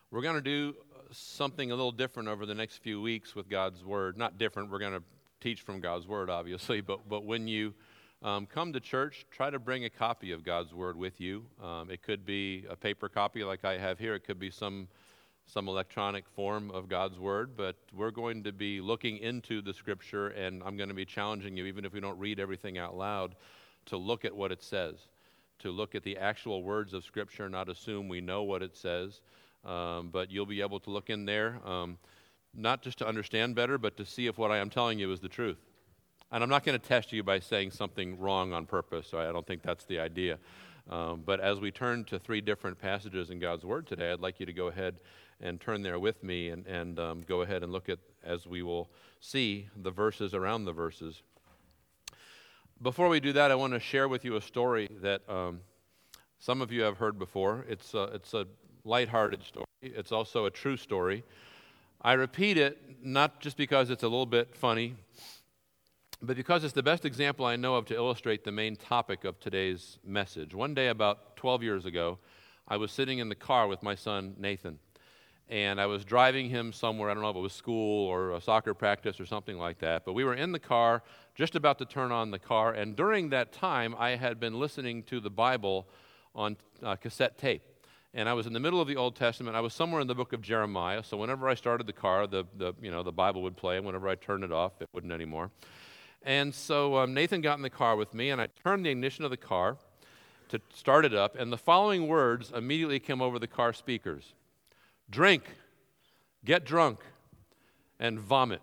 We're going to do something a little different over the next few weeks with God's Word. Not different, we're going to teach from God's Word, obviously, but when you come to church, try to bring a copy of God's Word with you. It could be a paper copy like I have here. It could be some electronic form of God's Word, but we're going to be looking into the Scripture, and I'm going to be challenging you, even if we don't read everything out loud, to look at what it says, to look at the actual words of Scripture, not assume we know what it says, but you'll be able to look in there, not just to understand better, but to see if what I am telling you is the truth. And I'm not going to test you by saying something wrong on purpose, so I don't think that's the idea. But as we turn to 3 different passages in God's Word today, I'd like you to go ahead and turn there with me and go ahead and look at, as we will see, the verses around the verses. Before we do that, I want to share with you a story that some of you have heard before. It's a lighthearted story. It's also a true story. I repeat it not just because it's a little bit funny, but because it's the best example I know of to illustrate the main topic of today's message. One day about 12 years ago, I was sitting in the car with my son, Nathan, and I was driving him somewhere. I don't know if it was school or a soccer practice or something like that, but we were in the car, just about to turn on the car, and during that time, I had been listening to the Bible on cassette tape. And I was in the middle of the Old Testament. I was somewhere in the book of Jeremiah, so whenever I started the car, the Bible would play, and whenever I turned it off, it wouldn't anymore. And so Nathan got in the car with me, and I turned the ignition of the car to start it up, and the following words immediately came over the car speakers: drink, get drunk, and vomit.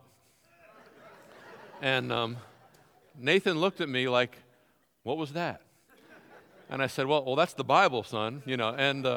And Nathan looked at me like, what was that? And I said, well, that's the Bible, son, and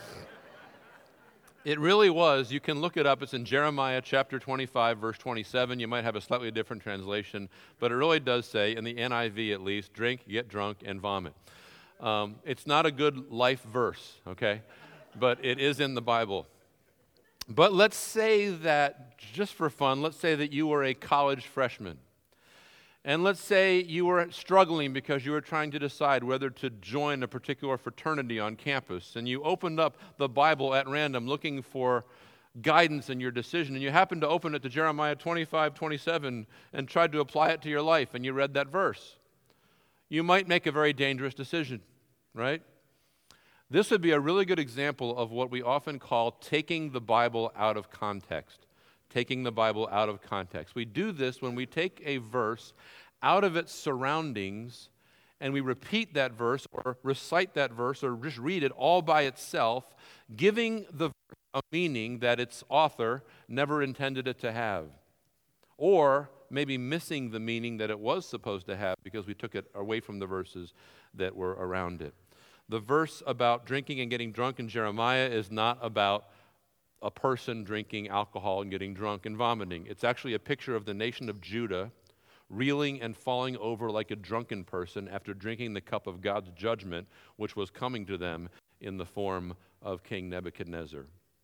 it really was. You can look it up. It's in Jeremiah chapter 25, verse 27. You might have a slightly different translation, but it really does say, in the NIV at least, drink, get drunk, and vomit. It's not a good life verse, okay, but it is in the Bible. But let's say that, just for fun, let's say that you were a college freshman. And let's say you were struggling because you were trying to decide whether to join a particular fraternity on campus, and you opened up the Bible at random looking for guidance in your decision, and you happened to open it to Jeremiah 25:27 and tried to apply it to your life, and you read that verse. You might make a very dangerous decision, right? This would be a really good example of what we often call taking the Bible out of context. Taking the Bible out of context. We do this when we take a verse out of its surroundings and we repeat that verse or recite that verse or just read it all by itself, giving the verse a meaning that its author never intended it to have. Or maybe missing the meaning that it was supposed to have because we took it away from the verses that were around it. The verse about drinking and getting drunk in Jeremiah is not about a person drinking alcohol and getting drunk and vomiting. It's actually a picture of the nation of Judah reeling and falling over like a drunken person after drinking the cup of God's judgment, which was coming to them in the form of King Nebuchadnezzar.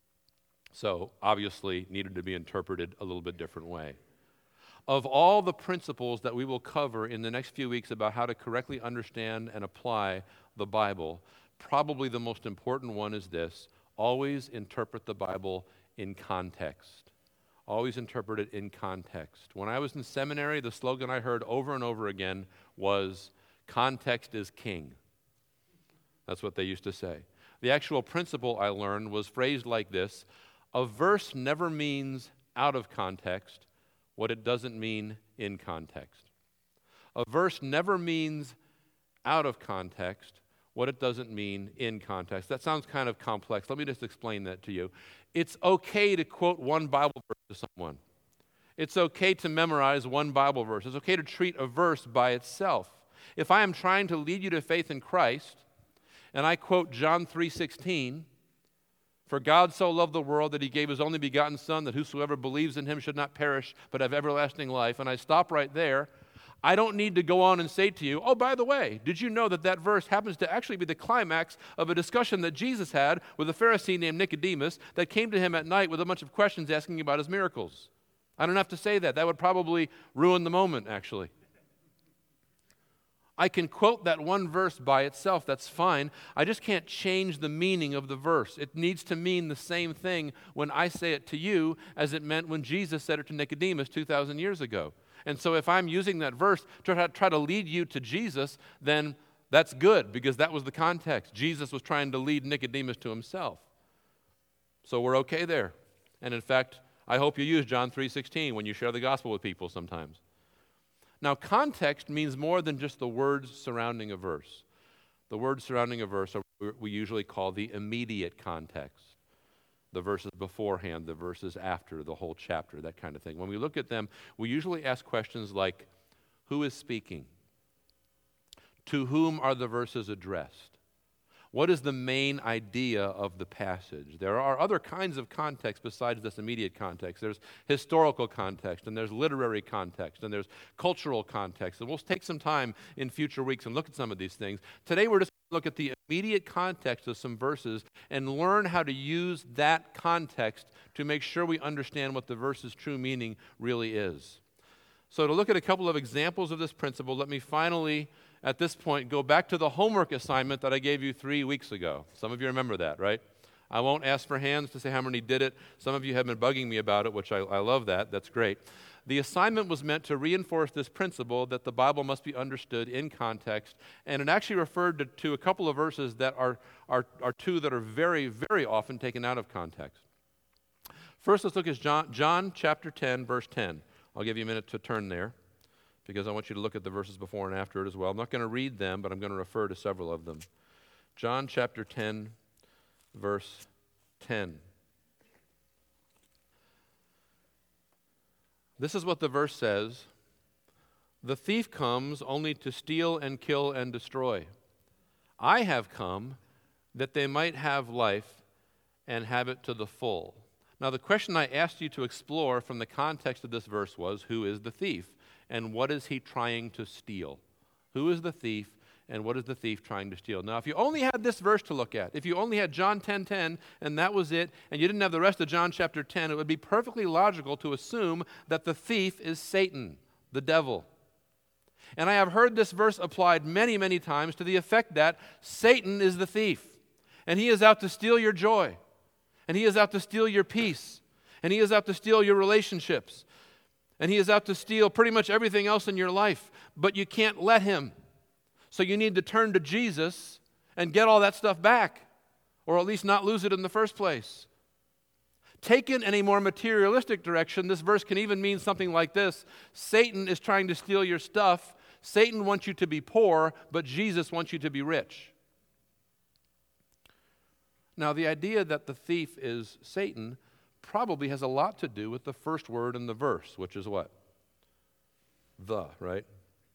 So, obviously, needed to be interpreted a little bit different way. Of all the principles that we will cover in the next few weeks about how to correctly understand and apply the Bible, probably the most important one is this: always interpret the Bible in context. Always interpret it in context. When I was in seminary, the slogan I heard over and over again was, context is king. That's what they used to say. The actual principle I learned was phrased like this: a verse never means out of context what it doesn't mean in context. A verse never means out of context what it doesn't mean in context. That sounds kind of complex. Let me just explain that to you. It's okay to quote one Bible verse to someone. It's okay to memorize one Bible verse. It's okay to treat a verse by itself. If I am trying to lead you to faith in Christ, and I quote John 3:16, "For God so loved the world that he gave his only begotten Son, that whosoever believes in him should not perish, but have everlasting life," and I stop right there, I don't need to go on and say to you, oh, by the way, did you know that verse happens to actually be the climax of a discussion that Jesus had with a Pharisee named Nicodemus that came to him at night with a bunch of questions asking about his miracles? I don't have to say that. That would probably ruin the moment, actually. I can quote that one verse by itself, that's fine. I just can't change the meaning of the verse. It needs to mean the same thing when I say it to you as it meant when Jesus said it to Nicodemus 2,000 years ago. And so if I'm using that verse to try to lead you to Jesus, then that's good because that was the context. Jesus was trying to lead Nicodemus to himself. So we're okay there. And in fact, I hope you use John 3:16 when you share the gospel with people sometimes. Now, context means more than just the words surrounding a verse. The words surrounding a verse are what we usually call the immediate context. The verses beforehand, the verses after, the whole chapter, that kind of thing. When we look at them, we usually ask questions like, who is speaking? To whom are the verses addressed? What is the main idea of the passage? There are other kinds of context besides this immediate context. There's historical context, and there's literary context, and there's cultural context. And we'll take some time in future weeks and look at some of these things. Today we're just going to look at the immediate context of some verses and learn how to use that context to make sure we understand what the verse's true meaning really is. So to look at a couple of examples of this principle, let me finally, at this point, go back to the homework assignment that I gave you 3 weeks ago. Some of you remember that, right? I won't ask for hands to say how many did it. Some of you have been bugging me about it, which I love that. That's great. The assignment was meant to reinforce this principle that the Bible must be understood in context, and it actually referred to a couple of verses that are two that are very, very often taken out of context. First, let's look at John chapter 10, verse 10. I'll give you a minute to turn there, because I want you to look at the verses before and after it as well. I'm not going to read them, but I'm going to refer to several of them. John chapter 10, verse 10. This is what the verse says. The thief comes only to steal and kill and destroy. I have come that they might have life and have it to the full. Now, the question I asked you to explore from the context of this verse was, who is the thief? And what is he trying to steal? Who is the thief, and what is the thief trying to steal? Now, if you only had this verse to look at, if you only had John 10:10, and that was it, and you didn't have the rest of John chapter 10, it would be perfectly logical to assume that the thief is Satan, the devil. And I have heard this verse applied many, many times to the effect that Satan is the thief, and he is out to steal your joy, and he is out to steal your peace, and he is out to steal your relationships, and he is out to steal pretty much everything else in your life, but you can't let him. So you need to turn to Jesus and get all that stuff back, or at least not lose it in the first place. Taken in a more materialistic direction, this verse can even mean something like this. Satan is trying to steal your stuff. Satan wants you to be poor, but Jesus wants you to be rich. Now, the idea that the thief is Satan probably has a lot to do with the first word in the verse, which is what? The, right?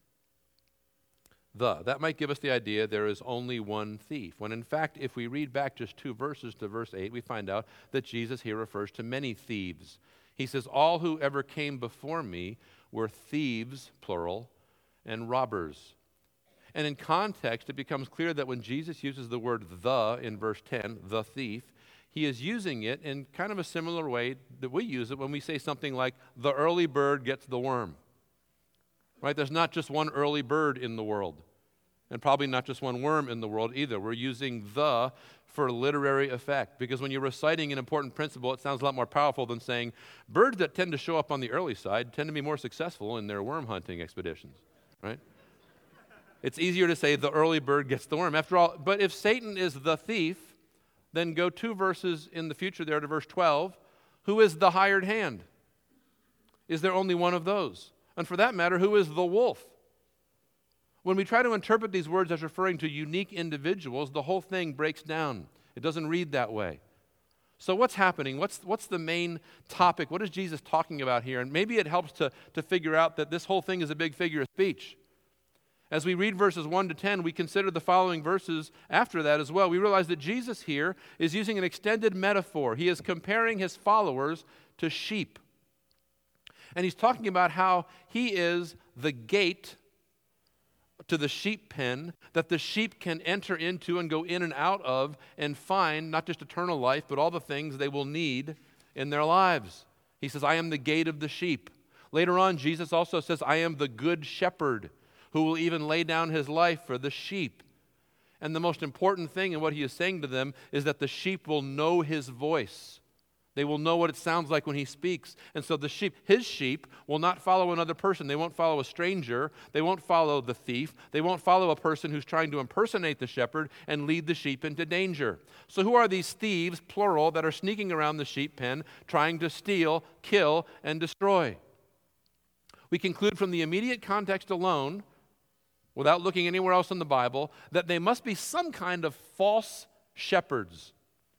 The. That might give us the idea there is only one thief, when in fact, if we read back just 2 verses to verse 8, we find out that Jesus here refers to many thieves. He says, all who ever came before me were thieves, plural, and robbers. And in context, it becomes clear that when Jesus uses the word the in verse 10, the thief, he is using it in kind of a similar way that we use it when we say something like, the early bird gets the worm. Right? There's not just one early bird in the world, and probably not just one worm in the world either. We're using the for literary effect, because when you're reciting an important principle, it sounds a lot more powerful than saying, birds that tend to show up on the early side tend to be more successful in their worm hunting expeditions. Right? It's easier to say the early bird gets the worm. After all, but if Satan is the thief, then go 2 verses in the future there to verse 12. Who is the hired hand? Is there only one of those? And for that matter, who is the wolf? When we try to interpret these words as referring to unique individuals, the whole thing breaks down. It doesn't read that way. So what's happening? What's the main topic? What is Jesus talking about here? And maybe it helps to figure out that this whole thing is a big figure of speech. As we read verses 1 to 10, we consider the following verses after that as well. We realize that Jesus here is using an extended metaphor. He is comparing his followers to sheep. And he's talking about how he is the gate to the sheep pen that the sheep can enter into and go in and out of and find not just eternal life, but all the things they will need in their lives. He says, I am the gate of the sheep. Later on, Jesus also says, I am the good shepherd who will even lay down his life for the sheep. And the most important thing in what he is saying to them is that the sheep will know his voice. They will know what it sounds like when he speaks. And so the sheep, his sheep, will not follow another person. They won't follow a stranger. They won't follow the thief. They won't follow a person who's trying to impersonate the shepherd and lead the sheep into danger. So who are these thieves, plural, that are sneaking around the sheep pen, trying to steal, kill, and destroy? We conclude from the immediate context alone, without looking anywhere else in the Bible, that they must be some kind of false shepherds.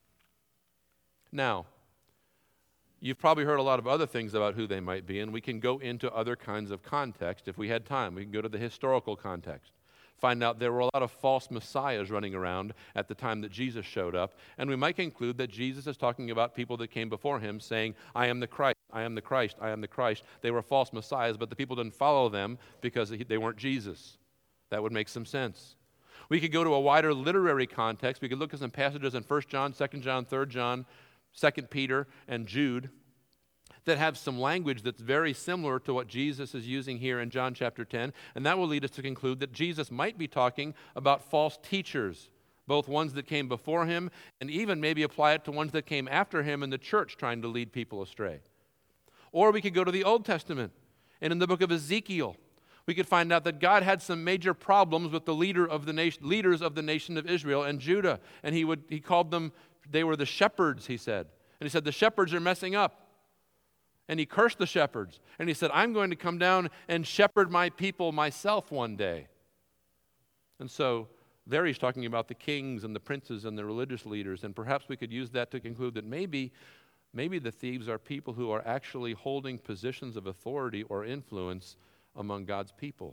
Now, you've probably heard a lot of other things about who they might be, and we can go into other kinds of context if we had time. We can go to the historical context, find out there were a lot of false messiahs running around at the time that Jesus showed up, and we might conclude that Jesus is talking about people that came before him saying, I am the Christ, I am the Christ, I am the Christ. They were false messiahs, but the people didn't follow them because they weren't Jesus. That would make some sense. We could go to a wider literary context. We could look at some passages in 1 John, 2 John, 3 John, 2 Peter, and Jude that have some language that's very similar to what Jesus is using here in John chapter 10, and that will lead us to conclude that Jesus might be talking about false teachers, both ones that came before him and even maybe apply it to ones that came after him in the church trying to lead people astray. Or we could go to the Old Testament, and in the book of Ezekiel, we could find out that God had some major problems with the leaders of the nation of Israel and Judah. And he called them, they were the shepherds, he said. And he said, the shepherds are messing up. And he cursed the shepherds. And he said, I'm going to come down and shepherd my people myself one day. And so there he's talking about the kings and the princes and the religious leaders. And perhaps we could use that to conclude that maybe the thieves are people who are actually holding positions of authority or influence among God's people.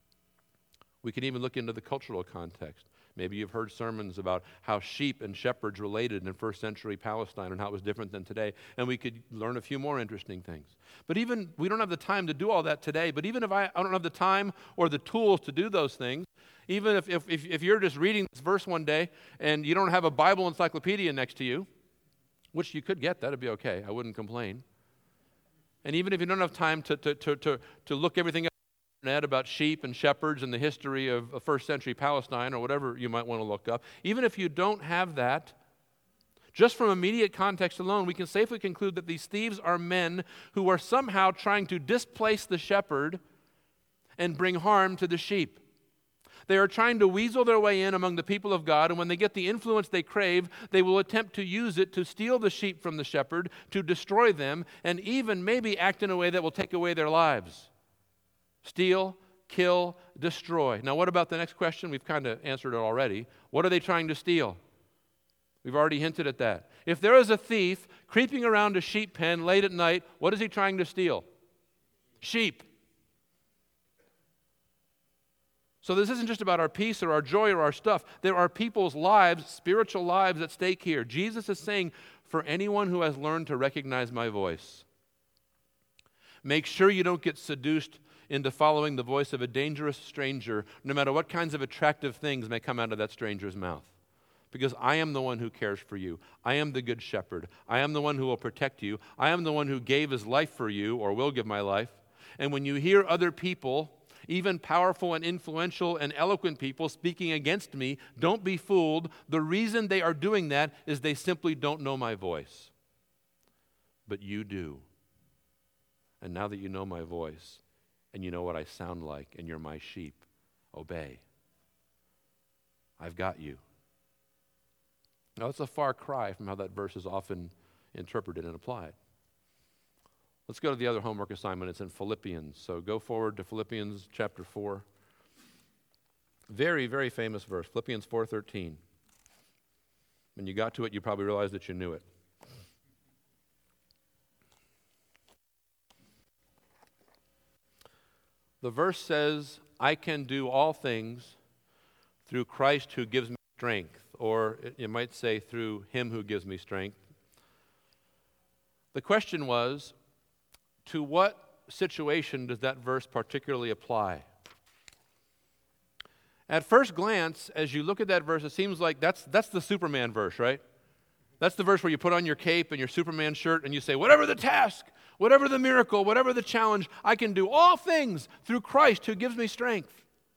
We can even look into the cultural context. Maybe you've heard sermons about how sheep and shepherds related in first century Palestine and how it was different than today, and we could learn a few more interesting things. But even, we don't have the time to do all that today, but even if I don't have the time or the tools to do those things, even if you're just reading this verse one day and you don't have a Bible encyclopedia next to you, which you could get, that'd be okay, I wouldn't complain. And even if you don't have time to look everything up on the internet about sheep and shepherds and the history of first century Palestine or whatever you might want to look up, even if you don't have that, just from immediate context alone, we can safely conclude that these thieves are men who are somehow trying to displace the shepherd and bring harm to the sheep. They are trying to weasel their way in among the people of God, and when they get the influence they crave, they will attempt to use it to steal the sheep from the shepherd, to destroy them, and even maybe act in a way that will take away their lives. Steal, kill, destroy. Now, what about the next question? We've kind of answered it already. What are they trying to steal? We've already hinted at that. If there is a thief creeping around a sheep pen late at night, what is he trying to steal? Sheep. So this isn't just about our peace or our joy or our stuff. There are people's lives, spiritual lives at stake here. Jesus is saying, for anyone who has learned to recognize my voice, make sure you don't get seduced into following the voice of a dangerous stranger, no matter what kinds of attractive things may come out of that stranger's mouth. Because I am the one who cares for you. I am the good shepherd. I am the one who will protect you. I am the one who gave his life for you, or will give my life. And when you hear other people, even powerful and influential and eloquent people speaking against me, don't be fooled. The reason they are doing that is they simply don't know my voice. But you do. And now that you know my voice, and you know what I sound like, and you're my sheep, obey. I've got you. Now, it's a far cry from how that verse is often interpreted and applied. Let's go to the other homework assignment. It's in Philippians. So go forward to Philippians chapter 4. Very, very famous verse, Philippians 4:13. When you got to it, you probably realized that you knew it. The verse says, I can do all things through Christ who gives me strength, or you might say through him who gives me strength. The question was, to what situation does that verse particularly apply? At first glance, as you look at that verse, it seems like that's the Superman verse, right? That's the verse where you put on your cape and your Superman shirt and you say, whatever the task, whatever the miracle, whatever the challenge, I can do all things through Christ who gives me strength.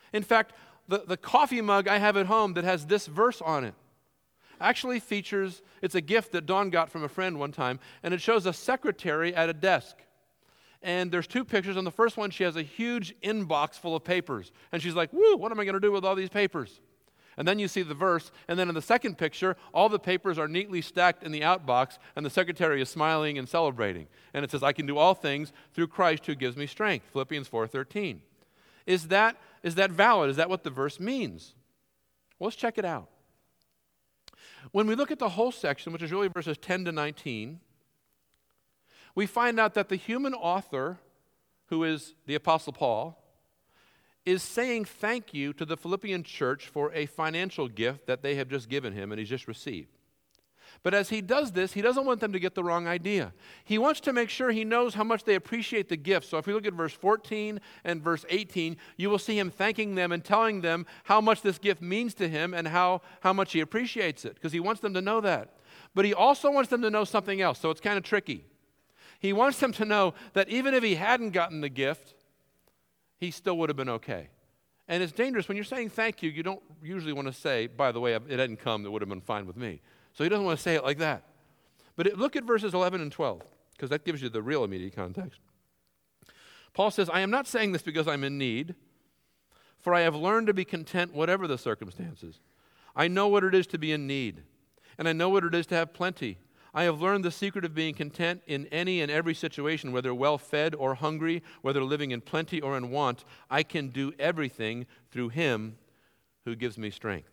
In fact, the coffee mug I have at home that has this verse on it actually features, it's a gift that Dawn got from a friend one time, and it shows a secretary at a desk. And there's two pictures. On the first one, she has a huge inbox full of papers. And she's like, woo, what am I going to do with all these papers? And then you see the verse, and then in the second picture, all the papers are neatly stacked in the outbox, and the secretary is smiling and celebrating. And it says, I can do all things through Christ who gives me strength, Philippians 4:13. Is that valid? Is that what the verse means? Well, let's check it out. When we look at the whole section, which is really verses 10 to 19, we find out that the human author, who is the Apostle Paul, is saying thank you to the Philippian church for a financial gift that they have just given him and he's just received. But as he does this, he doesn't want them to get the wrong idea. He wants to make sure he knows how much they appreciate the gift. So if we look at verse 14 and verse 18, you will see him thanking them and telling them how much this gift means to him and how much he appreciates it, because he wants them to know that. But he also wants them to know something else, so it's kind of tricky. He wants them to know that even if he hadn't gotten the gift, he still would have been okay. And it's dangerous. When you're saying thank you, you don't usually want to say, by the way, it hadn't come, it would have been fine with me. So he doesn't want to say it like that. But look at verses 11 and 12, because that gives you the real immediate context. Paul says, I am not saying this because I'm in need, for I have learned to be content whatever the circumstances. I know what it is to be in need, and I know what it is to have plenty. I have learned the secret of being content in any and every situation, whether well-fed or hungry, whether living in plenty or in want. I can do everything through him who gives me strength.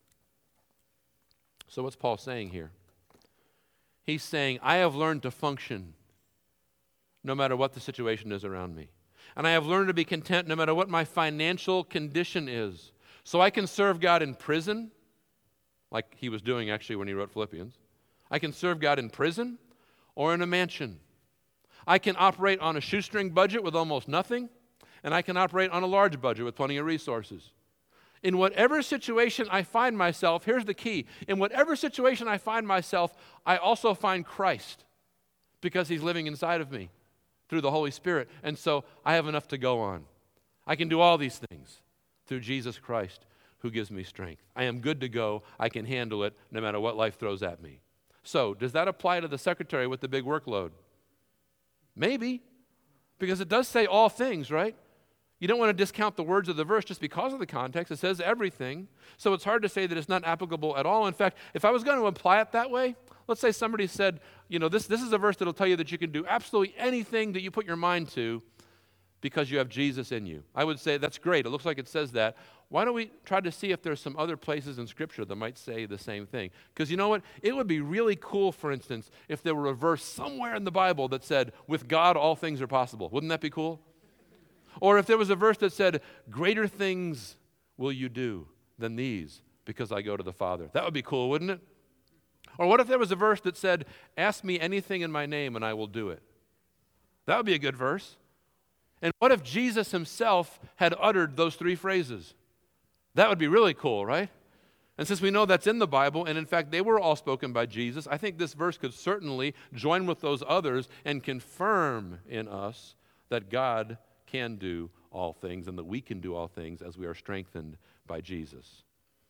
So what's Paul saying here? He's saying, I have learned to function no matter what the situation is around me. And I have learned to be content no matter what my financial condition is. So I can serve God in prison, like he was doing actually when he wrote Philippians. I can serve God in prison or in a mansion. I can operate on a shoestring budget with almost nothing, and I can operate on a large budget with plenty of resources. In whatever situation I find myself, here's the key. In whatever situation I find myself, I also find Christ, because he's living inside of me through the Holy Spirit. And so I have enough to go on. I can do all these things through Jesus Christ who gives me strength. I am good to go. I can handle it no matter what life throws at me. So, does that apply to the secretary with the big workload? Maybe, because it does say all things, right? You don't want to discount the words of the verse just because of the context. It says everything. So it's hard to say that it's not applicable at all. In fact, if I was going to apply it that way, let's say somebody said, this is a verse that will tell you that you can do absolutely anything that you put your mind to because you have Jesus in you. I would say, that's great. It looks like it says that. Why don't we try to see if there's some other places in Scripture that might say the same thing? Because you know what? It would be really cool, for instance, if there were a verse somewhere in the Bible that said, with God all things are possible. Wouldn't that be cool? Or if there was a verse that said, greater things will you do than these because I go to the Father. That would be cool, wouldn't it? Or what if there was a verse that said, ask me anything in my name and I will do it? That would be a good verse. And what if Jesus himself had uttered those three phrases? That would be really cool, right? And since we know that's in the Bible, and in fact they were all spoken by Jesus, I think this verse could certainly join with those others and confirm in us that God can do all things and that we can do all things as we are strengthened by Jesus.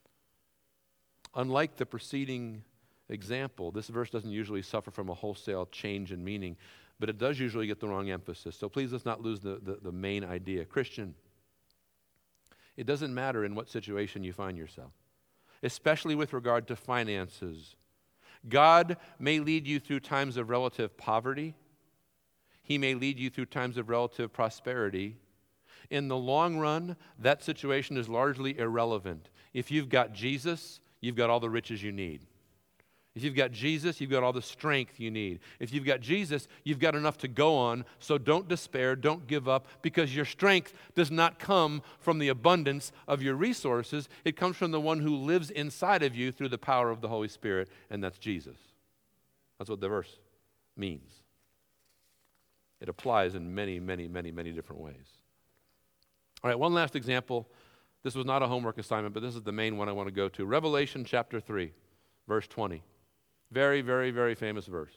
Unlike the preceding example, this verse doesn't usually suffer from a wholesale change in meaning, but it does usually get the wrong emphasis. So please let's not lose the main idea. Christian, it doesn't matter in what situation you find yourself, especially with regard to finances. God may lead you through times of relative poverty. He may lead you through times of relative prosperity. In the long run, that situation is largely irrelevant. If you've got Jesus, you've got all the riches you need. If you've got Jesus, you've got all the strength you need. If you've got Jesus, you've got enough to go on. So don't despair, don't give up, because your strength does not come from the abundance of your resources. It comes from the one who lives inside of you through the power of the Holy Spirit, and that's Jesus. That's what the verse means. It applies in many, many, many, many different ways. All right, one last example. This was not a homework assignment, but this is the main one I want to go to. Revelation chapter 3, verse 20. Very, very, very famous verse.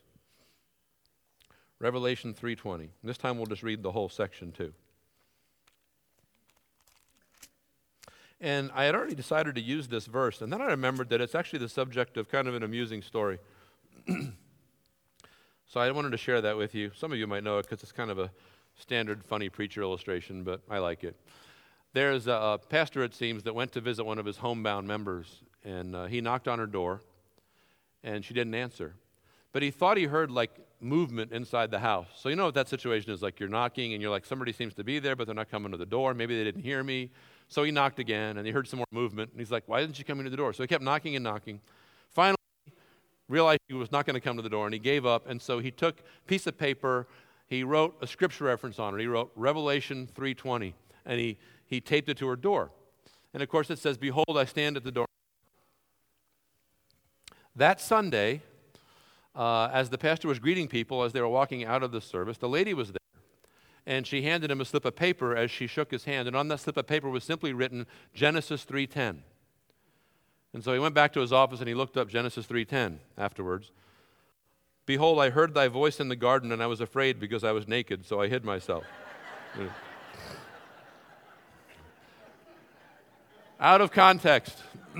Revelation 3:20. This time we'll just read the whole section too. And I had already decided to use this verse, and then I remembered that it's actually the subject of kind of an amusing story. So I wanted to share that with you. Some of you might know it because it's kind of a standard funny preacher illustration, but I like it. There's a pastor, it seems, that went to visit one of his homebound members, and he knocked on her door, and she didn't answer. But he thought he heard, like, movement inside the house. So you know what that situation is, like you're knocking, and you're like, somebody seems to be there, but they're not coming to the door. Maybe they didn't hear me. So he knocked again, and he heard some more movement, and he's like, why isn't she coming to the door? So he kept knocking and knocking. Finally, realized he was not going to come to the door, and he gave up, and so he took a piece of paper, he wrote a scripture reference on it. He wrote Revelation 3:20, and he taped it to her door. And of course it says, behold, I stand at the door. That Sunday, as the pastor was greeting people as they were walking out of the service, the lady was there, and she handed him a slip of paper as she shook his hand, and on that slip of paper was simply written Genesis 3:10. And so he went back to his office and he looked up Genesis 3:10 afterwards. Behold, I heard thy voice in the garden, and I was afraid because I was naked, so I hid myself. Out of context.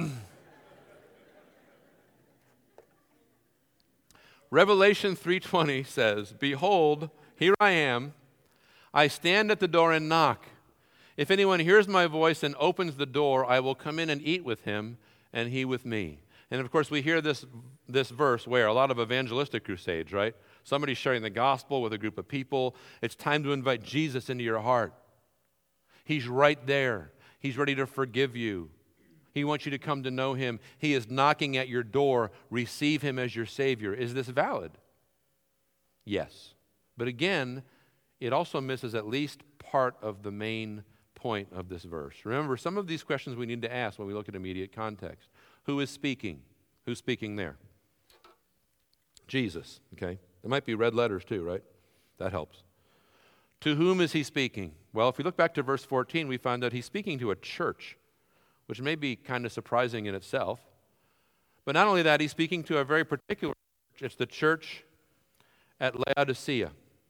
Revelation 3:20 says, behold, here I am. I stand at the door and knock. If anyone hears my voice and opens the door, I will come in and eat with him, and he with me. And of course, we hear this verse where a lot of evangelistic crusades, right? Somebody's sharing the gospel with a group of people. It's time to invite Jesus into your heart. He's right there. He's ready to forgive you. He wants you to come to know him. He is knocking at your door. Receive him as your Savior. Is this valid? Yes. But again, it also misses at least part of the main point of this verse. Remember, some of these questions we need to ask when we look at immediate context. Who is speaking? Who's speaking there? Jesus, okay? There might be red letters too, right? That helps. To whom is he speaking? Well, if we look back to verse 14, we find that he's speaking to a church, which may be kind of surprising in itself. But not only that, he's speaking to a very particular church. It's the church at Laodicea.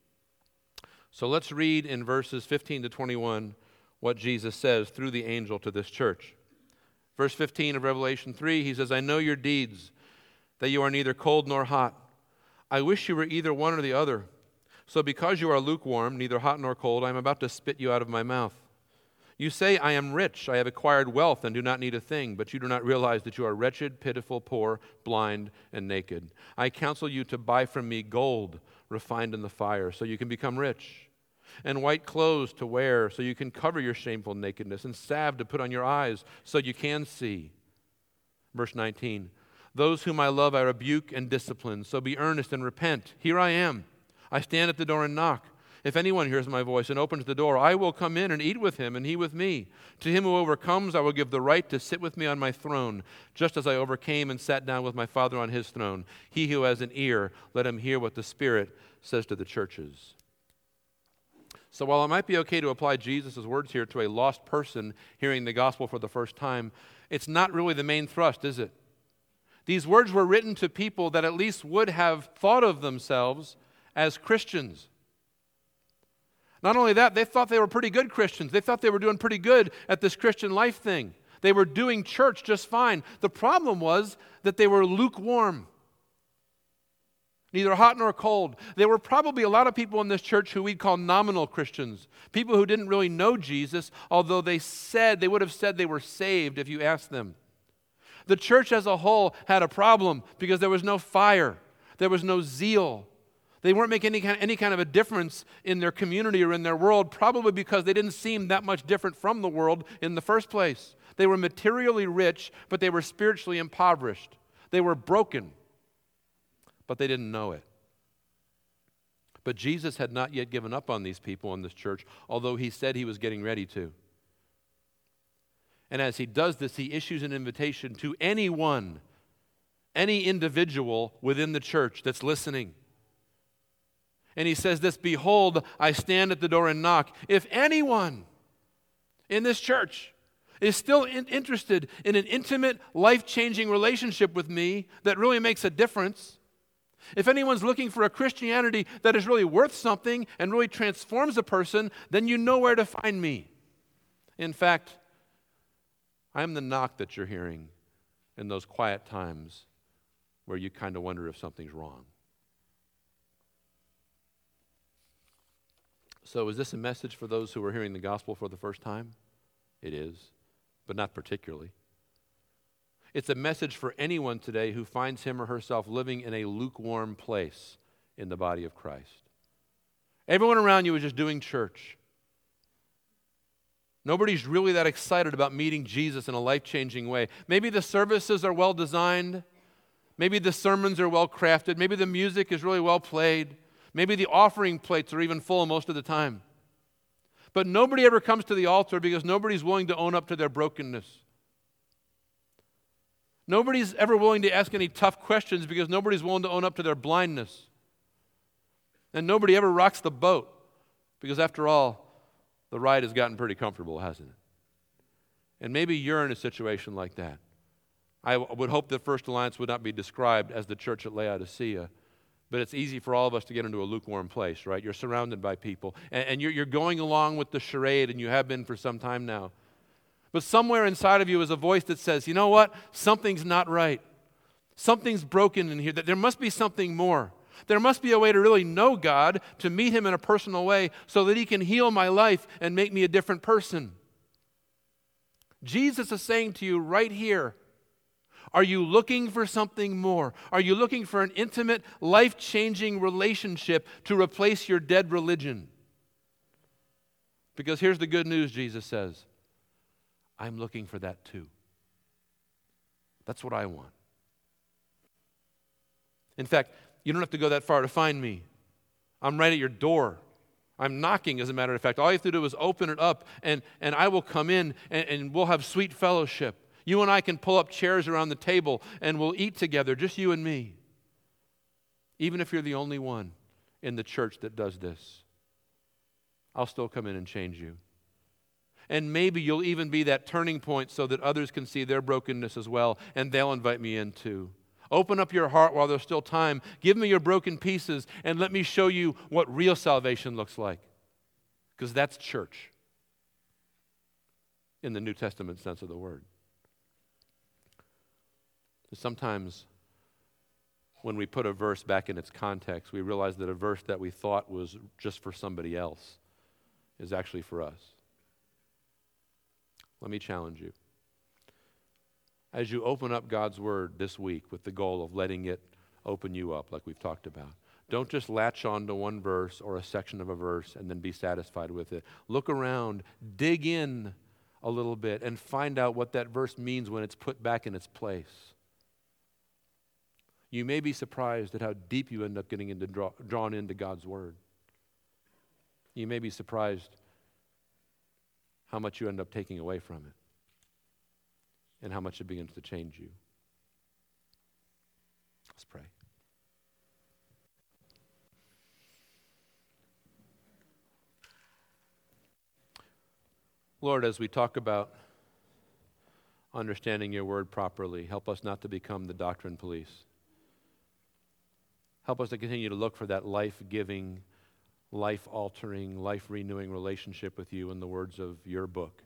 So let's read in verses 15 to 21 what Jesus says through the angel to this church. Verse 15 of Revelation 3, he says, I know your deeds, that you are neither cold nor hot. I wish you were either one or the other. So because you are lukewarm, neither hot nor cold, I am about to spit you out of my mouth. You say, I am rich, I have acquired wealth and do not need a thing, but you do not realize that you are wretched, pitiful, poor, blind, and naked. I counsel you to buy from me gold refined in the fire, so you can become rich, and white clothes to wear, so you can cover your shameful nakedness, and salve to put on your eyes, so you can see. Verse 19, those whom I love I rebuke and discipline, so be earnest and repent. Here I am. I stand at the door and knock. If anyone hears my voice and opens the door, I will come in and eat with him, and he with me. To him who overcomes, I will give the right to sit with me on my throne, just as I overcame and sat down with my Father on his throne. He who has an ear, let him hear what the Spirit says to the churches. So while it might be okay to apply Jesus' words here to a lost person hearing the gospel for the first time, it's not really the main thrust, is it? These words were written to people that at least would have thought of themselves as Christians. Not only that, they thought they were pretty good Christians. They thought they were doing pretty good at this Christian life thing. They were doing church just fine. The problem was that they were lukewarm, neither hot nor cold. There were probably a lot of people in this church who we'd call nominal Christians, people who didn't really know Jesus, although they would have said they were saved if you asked them. The church as a whole had a problem because there was no fire, there was no zeal. They weren't making any kind of a difference in their community or in their world, probably because they didn't seem that much different from the world in the first place. They were materially rich, but they were spiritually impoverished. They were broken, but they didn't know it. But Jesus had not yet given up on these people in this church, although he said he was getting ready to. And as he does this, he issues an invitation to anyone, any individual within the church that's listening. And he says this, behold, I stand at the door and knock. If anyone in this church is still interested in an intimate, life-changing relationship with me that really makes a difference, if anyone's looking for a Christianity that is really worth something and really transforms a person, then you know where to find me. In fact, I'm the knock that you're hearing in those quiet times where you kind of wonder if something's wrong. So is this a message for those who are hearing the gospel for the first time? It is, but not particularly. It's a message for anyone today who finds him or herself living in a lukewarm place in the body of Christ. Everyone around you is just doing church. Nobody's really that excited about meeting Jesus in a life-changing way. Maybe the services are well designed. Maybe the sermons are well crafted. Maybe the music is really well played. Maybe the offering plates are even full most of the time. But nobody ever comes to the altar because nobody's willing to own up to their brokenness. Nobody's ever willing to ask any tough questions because nobody's willing to own up to their blindness. And nobody ever rocks the boat because, after all, the ride has gotten pretty comfortable, hasn't it? And maybe you're in a situation like that. I would hope that First Alliance would not be described as the church at Laodicea, but it's easy for all of us to get into a lukewarm place, right? You're surrounded by people, and you're going along with the charade, and you have been for some time now. But somewhere inside of you is a voice that says, you know what? Something's not right. Something's broken in here. That there must be something more. There must be a way to really know God, to meet Him in a personal way so that He can heal my life and make me a different person. Jesus is saying to you right here, are you looking for something more? Are you looking for an intimate, life-changing relationship to replace your dead religion? Because here's the good news, Jesus says, I'm looking for that too. That's what I want. In fact, you don't have to go that far to find me. I'm right at your door. I'm knocking, as a matter of fact. All you have to do is open it up, and I will come in, and we'll have sweet fellowship. You and I can pull up chairs around the table, and we'll eat together, just you and me. Even if you're the only one in the church that does this, I'll still come in and change you. And maybe you'll even be that turning point so that others can see their brokenness as well, and they'll invite me in too. Open up your heart while there's still time. Give me your broken pieces, and let me show you what real salvation looks like. Because that's church in the New Testament sense of the word. Sometimes when we put a verse back in its context, we realize that a verse that we thought was just for somebody else is actually for us. Let me challenge you. As you open up God's Word this week with the goal of letting it open you up, like we've talked about, don't just latch on to one verse or a section of a verse and then be satisfied with it. Look around, dig in a little bit, and find out what that verse means when it's put back in its place. You may be surprised at how deep you end up getting drawn into God's Word. You may be surprised how much you end up taking away from it and how much it begins to change you. Let's pray. Lord, as we talk about understanding your word properly, help us not to become the doctrine police. Help us to continue to look for that life-giving, life-altering, life-renewing relationship with you in the words of your book.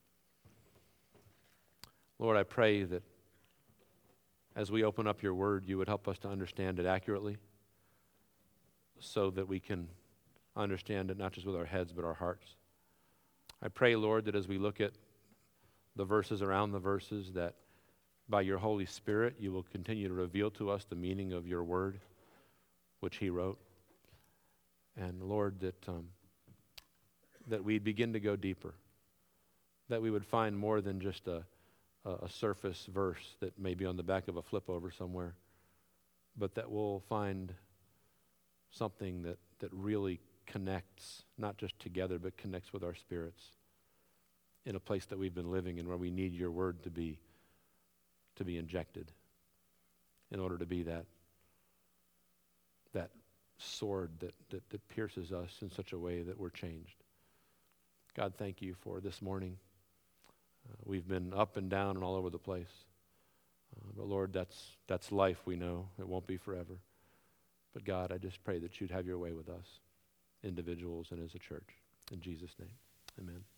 Lord, I pray that as we open up your word, you would help us to understand it accurately so that we can understand it not just with our heads but our hearts. I pray, Lord, that as we look at the verses around the verses, that by your Holy Spirit you will continue to reveal to us the meaning of your word, which he wrote. And Lord, that we'd begin to go deeper, that we would find more than just a surface verse that may be on the back of a flip over somewhere, but that we'll find something that really connects, not just together, but connects with our spirits in a place that we've been living in where we need your word to be injected in order to be that sword that pierces us in such a way that we're changed. God, thank you for this morning. We've been up and down and all over the place. But Lord, that's life, we know. It won't be forever. But God, I just pray that you'd have your way with us, individuals and as a church. In Jesus' name, amen.